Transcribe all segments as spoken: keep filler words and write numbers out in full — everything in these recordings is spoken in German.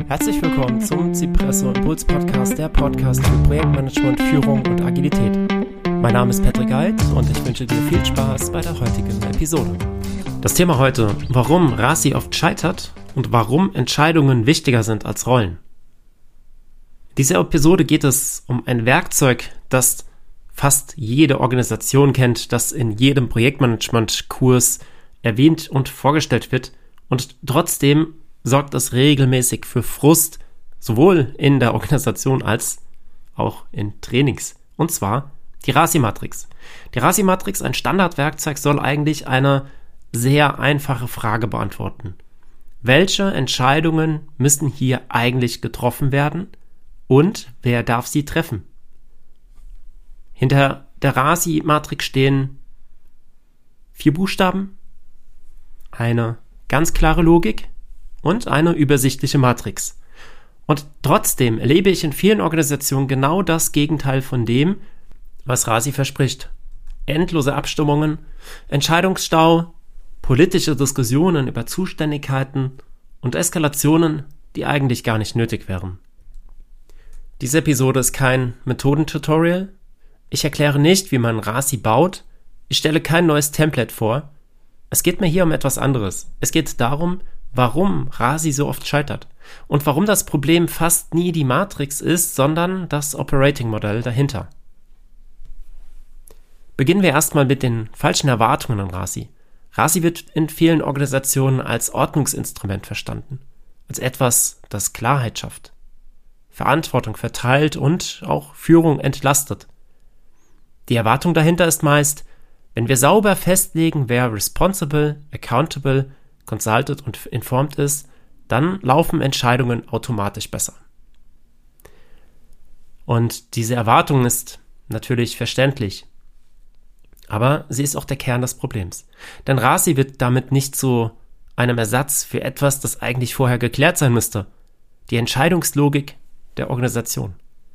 Herzlich willkommen zum Cipresso Impuls Podcast, der Podcast für Projektmanagement, Führung und Agilität. Mein Name ist Patrick Eid und ich wünsche dir viel Spaß bei der heutigen Episode. Das Thema heute: Warum RASI oft scheitert und warum Entscheidungen wichtiger sind als Rollen. In dieser Episode geht es um ein Werkzeug, das fast jede Organisation kennt, das in jedem Projektmanagement-Kurs erwähnt und vorgestellt wird, und trotzdem sorgt es regelmäßig für Frust, sowohl in der Organisation als auch in Trainings. Und zwar die RASI-Matrix. Die RASI-Matrix, ein Standardwerkzeug, soll eigentlich eine sehr einfache Frage beantworten. Welche Entscheidungen müssen hier eigentlich getroffen werden und wer darf sie treffen? Hinter der RASI-Matrix stehen vier Buchstaben, eine ganz klare Logik und eine übersichtliche Matrix. Und trotzdem erlebe ich in vielen Organisationen genau das Gegenteil von dem, was RASI verspricht. Endlose Abstimmungen, Entscheidungsstau, politische Diskussionen über Zuständigkeiten und Eskalationen, die eigentlich gar nicht nötig wären. Diese Episode ist kein Methodentutorial. Ich erkläre nicht, wie man RASI baut. Ich stelle kein neues Template vor. Es geht mir hier um etwas anderes. Es geht darum, warum RASI so oft scheitert und warum das Problem fast nie die Matrix ist, sondern das Operating-Modell dahinter. Beginnen wir erstmal mit den falschen Erwartungen an RASI. RASI wird in vielen Organisationen als Ordnungsinstrument verstanden, als etwas, das Klarheit schafft, Verantwortung verteilt und auch Führung entlastet. Die Erwartung dahinter ist meist, wenn wir sauber festlegen, wer responsible, accountable, consulted und informed ist, dann laufen Entscheidungen automatisch besser. Und diese Erwartung ist natürlich verständlich, aber sie ist auch der Kern des Problems. Denn RASI wird damit nicht zu einem Ersatz für etwas, das eigentlich vorher geklärt sein müsste: die Entscheidungslogik der Organisation.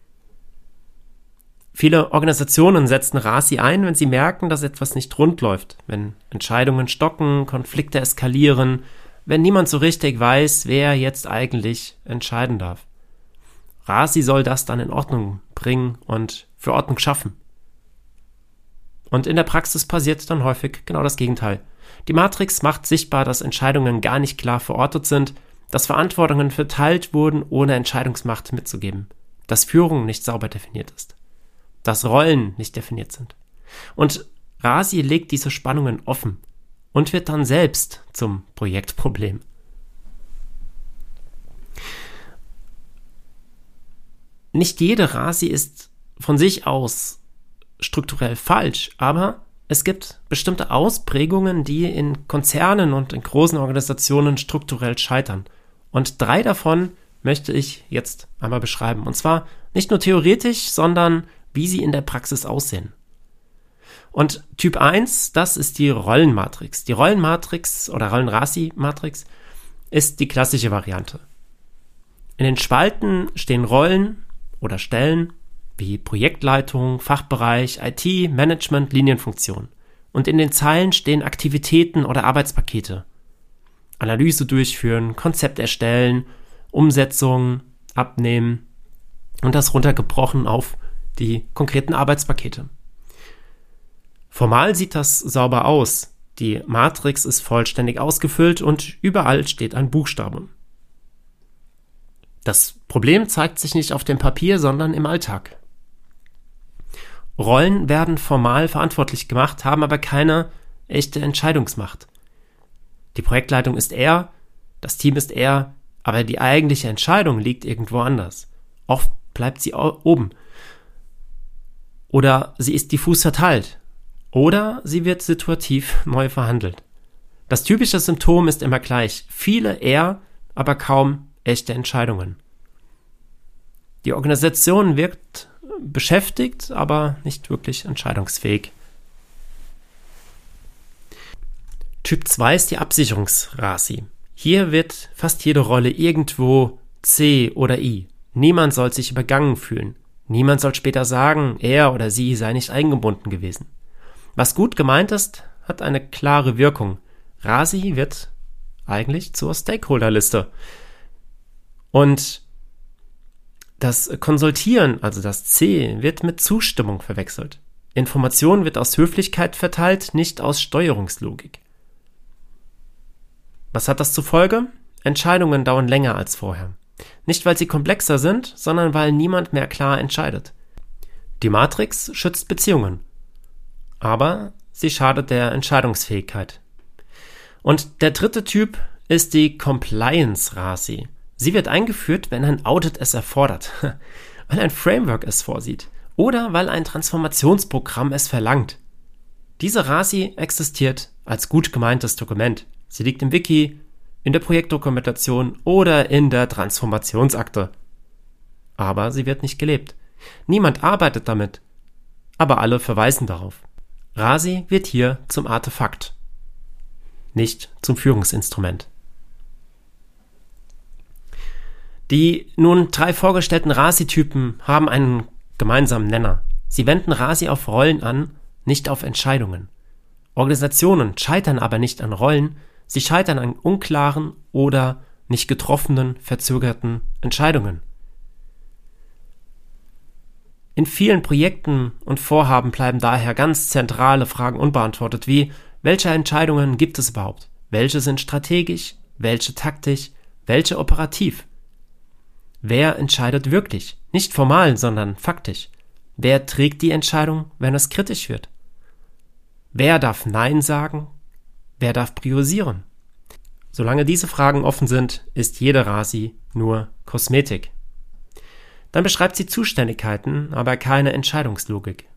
Viele Organisationen setzen RASI ein, wenn sie merken, dass etwas nicht rund läuft, wenn Entscheidungen stocken, Konflikte eskalieren, wenn niemand so richtig weiß, wer jetzt eigentlich entscheiden darf. RASI soll das dann in Ordnung bringen und für Ordnung schaffen. Und in der Praxis passiert dann häufig genau das Gegenteil. Die Matrix macht sichtbar, dass Entscheidungen gar nicht klar verortet sind, dass Verantwortungen verteilt wurden, ohne Entscheidungsmacht mitzugeben, dass Führung nicht sauber definiert ist, dass Rollen nicht definiert sind. Und RASI legt diese Spannungen offen und wird dann selbst zum Projektproblem. Nicht jede RASI ist von sich aus strukturell falsch, aber es gibt bestimmte Ausprägungen, die in Konzernen und in großen Organisationen strukturell scheitern. Und drei davon möchte ich jetzt einmal beschreiben. Und zwar nicht nur theoretisch, sondern wie sie in der Praxis aussehen. Und Typ eins, das ist die Rollenmatrix. Die Rollenmatrix oder Rollen-RASI-Matrix ist die klassische Variante. In den Spalten stehen Rollen oder Stellen wie Projektleitung, Fachbereich, I T, Management, Linienfunktion. Und in den Zeilen stehen Aktivitäten oder Arbeitspakete. Analyse durchführen, Konzept erstellen, Umsetzung, abnehmen und das runtergebrochen auf die konkreten Arbeitspakete. Formal sieht das sauber aus. Die Matrix ist vollständig ausgefüllt und überall steht ein Buchstabe. Das Problem zeigt sich nicht auf dem Papier, sondern im Alltag. Rollen werden formal verantwortlich gemacht, haben aber keine echte Entscheidungsmacht. Die Projektleitung ist er, das Team ist er, aber die eigentliche Entscheidung liegt irgendwo anders. Oft bleibt sie oben. Oder sie ist diffus verteilt. Oder sie wird situativ neu verhandelt. Das typische Symptom ist immer gleich: viele eher, aber kaum echte Entscheidungen. Die Organisation wirkt beschäftigt, aber nicht wirklich entscheidungsfähig. Typ zwei ist die Absicherungs-RASI. Hier wird fast jede Rolle irgendwo C oder I. Niemand soll sich übergangen fühlen. Niemand soll später sagen, er oder sie sei nicht eingebunden gewesen. Was gut gemeint ist, hat eine klare Wirkung. RASI wird eigentlich zur Stakeholderliste. Und das Konsultieren, also das C, wird mit Zustimmung verwechselt. Information wird aus Höflichkeit verteilt, nicht aus Steuerungslogik. Was hat das zur Folge? Entscheidungen dauern länger als vorher. Nicht, weil sie komplexer sind, sondern weil niemand mehr klar entscheidet. Die Matrix schützt Beziehungen, aber sie schadet der Entscheidungsfähigkeit. Und der dritte Typ ist die Compliance-Rasi. Sie wird eingeführt, wenn ein Audit es erfordert, weil ein Framework es vorsieht oder weil ein Transformationsprogramm es verlangt. Diese Rasi existiert als gut gemeintes Dokument. Sie liegt im Wiki, in der Projektdokumentation oder in der Transformationsakte. Aber sie wird nicht gelebt. Niemand arbeitet damit, aber alle verweisen darauf. Rasi wird hier zum Artefakt, nicht zum Führungsinstrument. Die nun drei vorgestellten Rasi-Typen haben einen gemeinsamen Nenner. Sie wenden Rasi auf Rollen an, nicht auf Entscheidungen. Organisationen scheitern aber nicht an Rollen, sie scheitern an unklaren oder nicht getroffenen, verzögerten Entscheidungen. In vielen Projekten und Vorhaben bleiben daher ganz zentrale Fragen unbeantwortet, wie: Welche Entscheidungen gibt es überhaupt? Welche sind strategisch? Welche taktisch? Welche operativ? Wer entscheidet wirklich? Nicht formal, sondern faktisch. Wer trägt die Entscheidung, wenn es kritisch wird? Wer darf Nein sagen? Wer darf priorisieren? Solange diese Fragen offen sind, ist jede Rasi nur Kosmetik. Dann beschreibt sie Zuständigkeiten, aber keine Entscheidungslogik.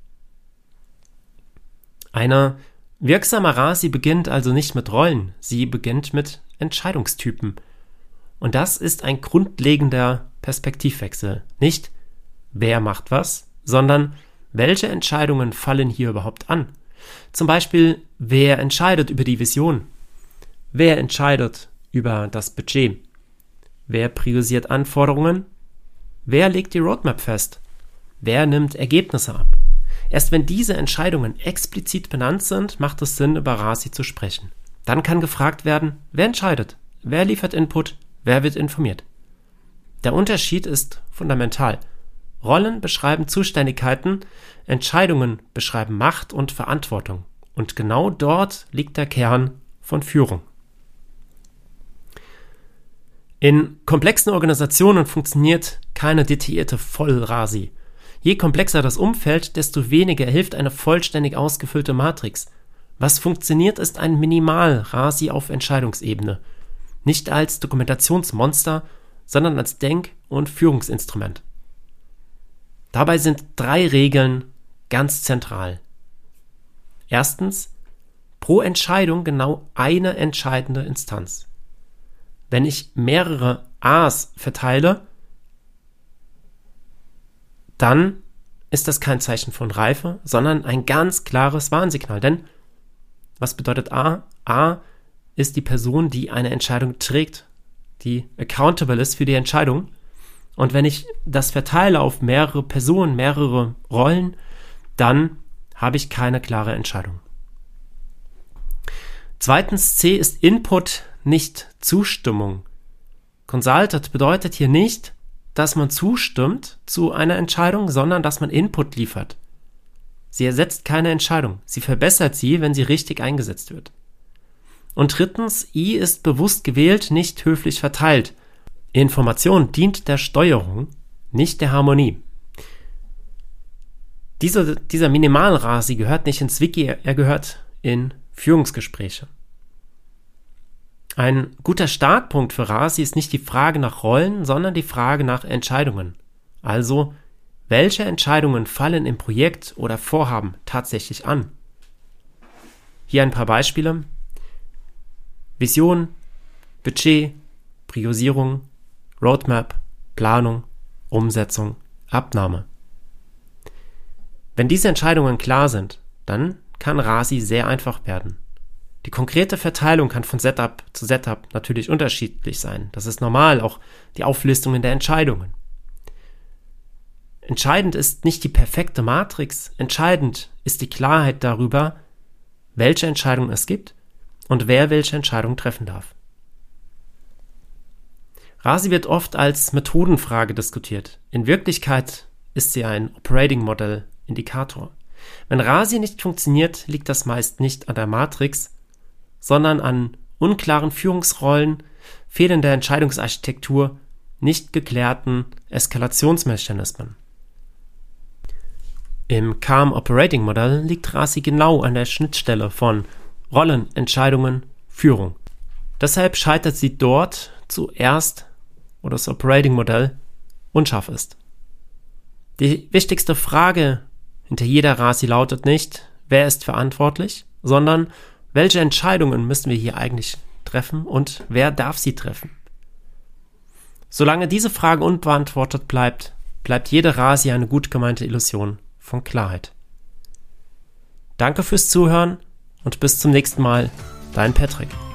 Eine wirksame Rasi beginnt also nicht mit Rollen, sie beginnt mit Entscheidungstypen. Und das ist ein grundlegender Perspektivwechsel. Nicht, wer macht was, sondern welche Entscheidungen fallen hier überhaupt an. Zum Beispiel, wer entscheidet über die Vision? Wer entscheidet über das Budget? Wer priorisiert Anforderungen? Wer legt die Roadmap fest? Wer nimmt Ergebnisse ab? Erst wenn diese Entscheidungen explizit benannt sind, macht es Sinn, über Rasi zu sprechen. Dann kann gefragt werden, wer entscheidet? Wer liefert Input? Wer wird informiert? Der Unterschied ist fundamental. Rollen beschreiben Zuständigkeiten, Entscheidungen beschreiben Macht und Verantwortung. Und genau dort liegt der Kern von Führung. In komplexen Organisationen funktioniert keine detaillierte Vollrasi. Je komplexer das Umfeld, desto weniger hilft eine vollständig ausgefüllte Matrix. Was funktioniert, ist ein Minimal-Rasi auf Entscheidungsebene. Nicht als Dokumentationsmonster, sondern als Denk- und Führungsinstrument. Dabei sind drei Regeln ganz zentral. Erstens, pro Entscheidung genau eine entscheidende Instanz. Wenn ich mehrere A's verteile, dann ist das kein Zeichen von Reife, sondern ein ganz klares Warnsignal. Denn was bedeutet A? A ist die Person, die eine Entscheidung trägt, die accountable ist für die Entscheidung. Und wenn ich das verteile auf mehrere Personen, mehrere Rollen, dann habe ich keine klare Entscheidung. Zweitens, C ist Input, nicht Zustimmung. Consulted bedeutet hier nicht, dass man zustimmt zu einer Entscheidung, sondern dass man Input liefert. Sie ersetzt keine Entscheidung, sie verbessert sie, wenn sie richtig eingesetzt wird. Und drittens, I ist bewusst gewählt, nicht höflich verteilt. Information dient der Steuerung, nicht der Harmonie. Dieser, dieser Minimalrasi gehört nicht ins Wiki, er gehört in Führungsgespräche. Ein guter Startpunkt für Rasi ist nicht die Frage nach Rollen, sondern die Frage nach Entscheidungen. Also, welche Entscheidungen fallen im Projekt oder Vorhaben tatsächlich an? Hier ein paar Beispiele. Vision, Budget, Priorisierung, Roadmap, Planung, Umsetzung, Abnahme. Wenn diese Entscheidungen klar sind, dann kann Rasi sehr einfach werden. Die konkrete Verteilung kann von Setup zu Setup natürlich unterschiedlich sein. Das ist normal, auch die Auflistungen der Entscheidungen. Entscheidend ist nicht die perfekte Matrix, entscheidend ist die Klarheit darüber, welche Entscheidungen es gibt und wer welche Entscheidungen treffen darf. RASI wird oft als Methodenfrage diskutiert. In Wirklichkeit ist sie ein Operating Model Indikator. Wenn RASI nicht funktioniert, liegt das meist nicht an der Matrix, sondern an unklaren Führungsrollen, fehlender Entscheidungsarchitektur, nicht geklärten Eskalationsmechanismen. Im Calm Operating Model liegt RASI genau an der Schnittstelle von Rollen, Entscheidungen, Führung. Deshalb scheitert sie dort zuerst, wo das Operating Modell unscharf ist. Die wichtigste Frage hinter jeder RASI lautet nicht, wer ist verantwortlich, sondern welche Entscheidungen müssen wir hier eigentlich treffen und wer darf sie treffen? Solange diese Frage unbeantwortet bleibt, bleibt jede RASI eine gut gemeinte Illusion von Klarheit. Danke fürs Zuhören und bis zum nächsten Mal, dein Patrick.